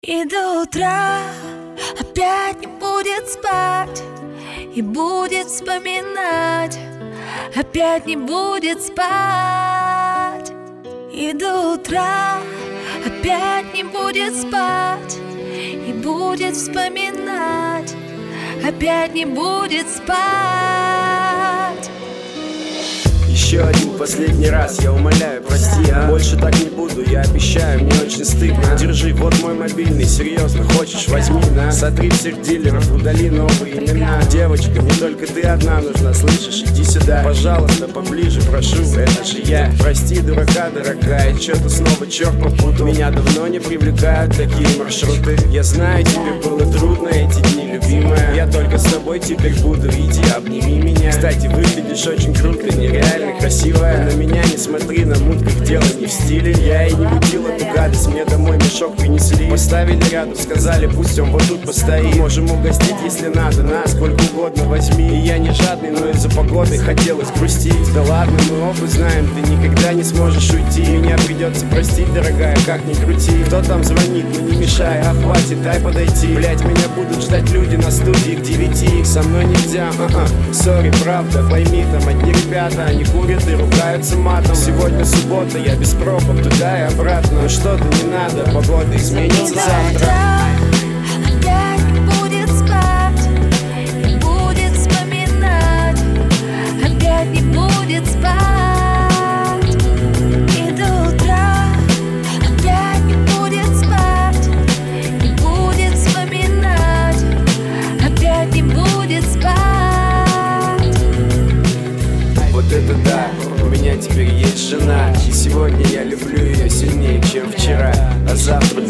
И до утра опять не будет спать, и будет вспоминать, опять не будет спать. И до утра опять не будет спать, и будет вспоминать, опять не будет спать. Еще один последний раз, я умоляю, прости, больше так не буду, я обещаю, мне очень стыдно. Держи, вот мой мобильный, серьезно, хочешь, возьми, на. Сотри всех дилеров, удали новые имена. Девочка, мне только ты одна нужна, слышишь, иди сюда. Пожалуйста, поближе, прошу, это же я. Прости, дурака, дорогая, что-то снова черт попутал. Меня давно не привлекают такие маршруты. Я знаю, тебе было трудно эти дни, любимая. Я только с тобой теперь буду, иди, обними меня. Кстати, выглядишь очень круто, нереально красивая. На меня не смотри, на мутках дело не в стиле. Я и не любил эту гадость, мне домой мешок принесли. Поставили рядом, сказали, пусть он вот тут постоит. Можем угостить, если надо, на сколько угодно возьми. И я не жадный, но из-за погоды хотелось грустить. Да ладно, мы оба знаем, ты никогда не сможешь уйти. Меня придется простить, дорогая, как ни крути. Кто там звонит, ну не мешай, а хватит, дай подойти. Блять, меня будут ждать люди на студии к 9. Со мной нельзя, сори, правда, пойми, там одни ребята, они курят и ругаются матом. Сегодня суббота, я без пробок туда и обратно. Ну что-то не надо, погода изменится завтра. Опять не будет спать, и будет вспоминать, опять не будет спать.